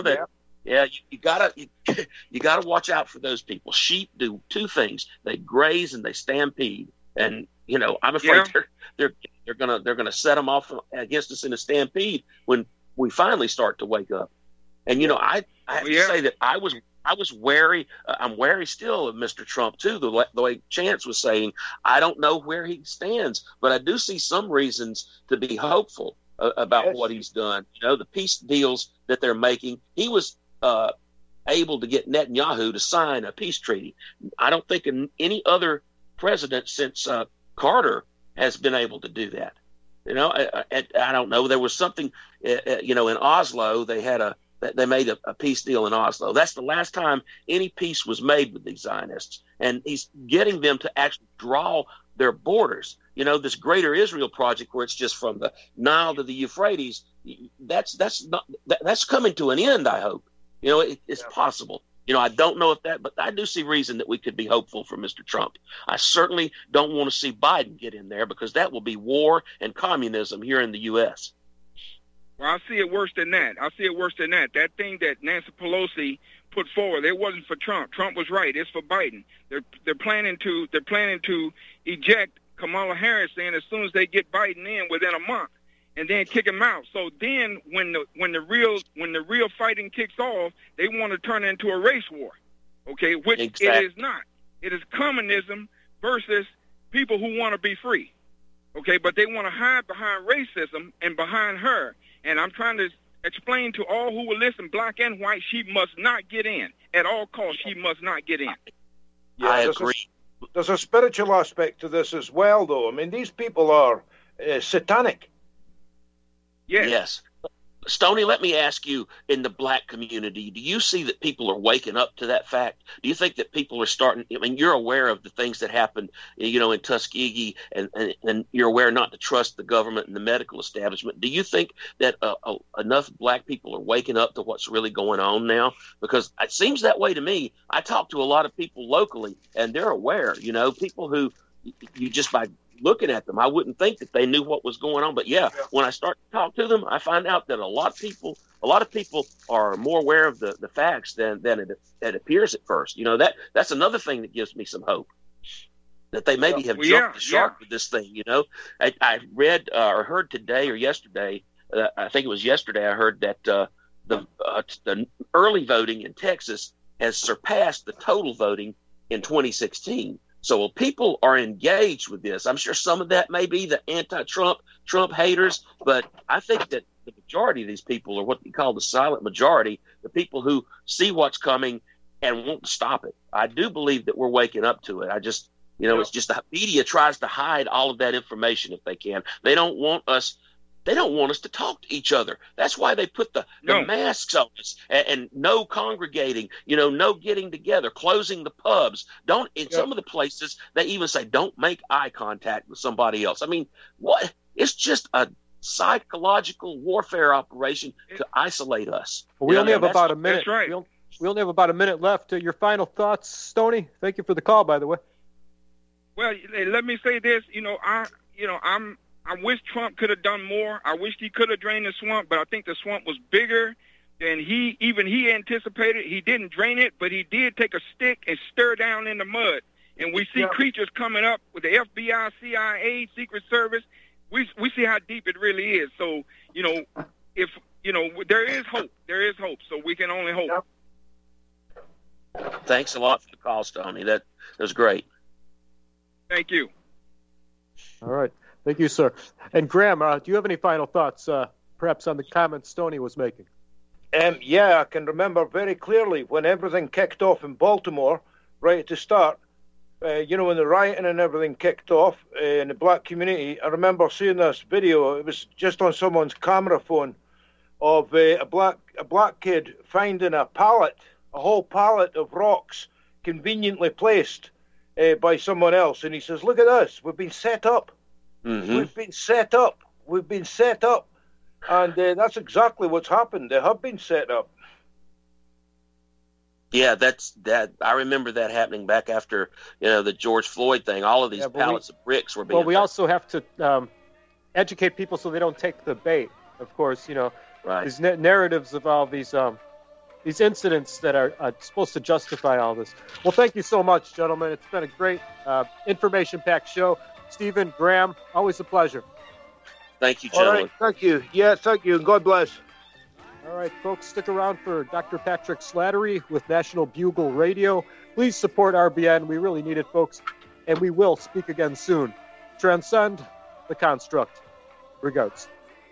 You gotta watch out for those people. Sheep do two things: they graze and they stampede. And I'm afraid they're gonna set them off against us in a stampede when we finally start to wake up. And I have to say that I was wary. I'm wary still of Mr. Trump too. The way Chance was saying, I don't know where he stands, but I do see some reasons to be hopeful about what he's done. The peace deals that they're making. He was able to get Netanyahu to sign a peace treaty. I don't think any other president since Carter has been able to do that. I don't know. There was something, in Oslo. They made a peace deal in Oslo. That's the last time any peace was made with these Zionists, and he's getting them to actually draw their borders. This Greater Israel project, where it's just from the Nile to the Euphrates. That's coming to an end. I hope. It's possible. I don't know if that, but I do see reason that we could be hopeful for Mr. Trump. I certainly don't want to see Biden get in there, because that will be war and communism here in the U.S. Well, I see it worse than that. That thing that Nancy Pelosi put forward, it wasn't for Trump. Trump was right. It's for Biden. They're planning to eject Kamala Harris in as soon as they get Biden in within a month, and then kick him out. So then, when the real fighting kicks off, they want to turn it into a race war, okay? Which Exactly. It is not. It is communism versus people who want to be free, okay? But they want to hide behind racism and behind her. And I'm trying to explain to all who will listen, black and white, she must not get in at all costs. She must not get in. I agree. There's a spiritual aspect to this as well, though. I mean, these people are satanic. Yes. Stoney, let me ask you, in the black community, do you see that people are waking up to that fact? Do you think that people are starting, I mean, you're aware of the things that happened, in Tuskegee, and you're aware not to trust the government and the medical establishment. Do you think that enough black people are waking up to what's really going on now? Because it seems that way to me. I talk to a lot of people locally, and they're aware, people who you just by looking at them, I wouldn't think that they knew what was going on. But when I start to talk to them, I find out that a lot of people are more aware of the facts than it appears at first. That's another thing that gives me some hope, that they maybe have jumped the shark with this thing. I read or heard today or yesterday, I think it was yesterday, I heard that the early voting in Texas has surpassed the total voting in 2016. So people are engaged with this. I'm sure some of that may be the Trump haters, but I think that the majority of these people are what we call the silent majority, the people who see what's coming and won't stop it. I do believe that we're waking up to it. I just, it's just the media tries to hide all of that information if they can. They don't want us to talk to each other. That's why they put the masks on us and no congregating, no getting together, closing the pubs. Some of the places, they even say, don't make eye contact with somebody else. I mean, what? It's just a psychological warfare operation to isolate us. Well, we only have about a minute. That's right. We only have about a minute left. Your final thoughts, Stoney? Thank you for the call, by the way. Well, let me say this. I wish Trump could have done more. I wish he could have drained the swamp, but I think the swamp was bigger than he anticipated. He didn't drain it, but he did take a stick and stir down in the mud. And we see creatures coming up with the FBI, CIA, Secret Service. We see how deep it really is. So, if there is hope. There is hope. So we can only hope. Thanks a lot for the call, Stoney. That was great. Thank you. All right. Thank you, sir. And Graham, do you have any final thoughts, perhaps on the comments Stoney was making? I can remember very clearly when everything kicked off in Baltimore, right at the start, when the rioting and everything kicked off in the black community. I remember seeing this video. It was just on someone's camera phone of a black kid finding a whole pallet of rocks conveniently placed by someone else. And he says, look at this. We've been set up. Mm-hmm. We've been set up. And that's exactly what's happened. They have been set up. Yeah, I remember that happening back after, the George Floyd thing. All of these pallets of bricks were being... Well, we also have to educate people so they don't take the bait. Of course, right. These narratives of all these incidents that are supposed to justify all this. Well, thank you so much, gentlemen. It's been a great information-packed show. Stephen, Graham, always a pleasure. Thank you, gentlemen. All right, thank you. Yeah, thank you, and God bless. All right, folks, stick around for Dr. Patrick Slattery with National Bugle Radio. Please support RBN. We really need it, folks, and we will speak again soon. Transcend the construct. Regards.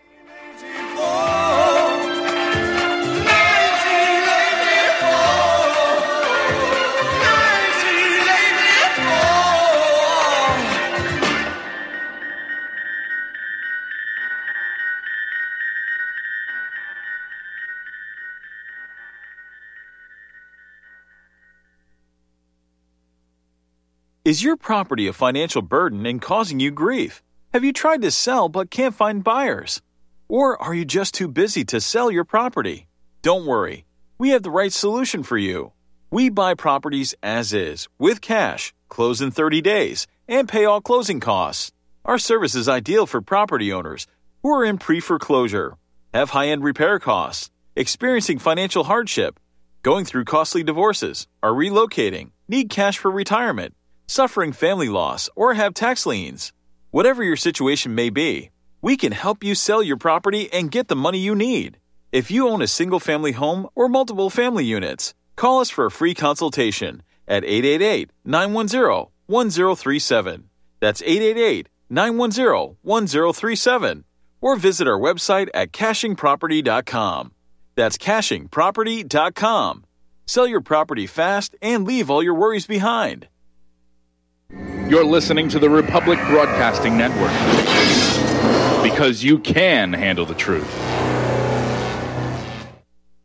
Is your property a financial burden and causing you grief? Have you tried to sell but can't find buyers? Or are you just too busy to sell your property? Don't worry, we have the right solution for you. We buy properties as is, with cash, close in 30 days, and pay all closing costs. Our service is ideal for property owners who are in pre-foreclosure, have high-end repair costs, experiencing financial hardship, going through costly divorces, are relocating, need cash for retirement, suffering family loss, or have tax liens. Whatever your situation may be, we can help you sell your property and get the money you need. If you own a single-family home or multiple family units, call us for a free consultation at 888-910-1037. That's 888-910-1037. Or visit our website at cashingproperty.com. That's cashingproperty.com. Sell your property fast and leave all your worries behind. You're listening to the Republic Broadcasting Network, because you can handle the truth.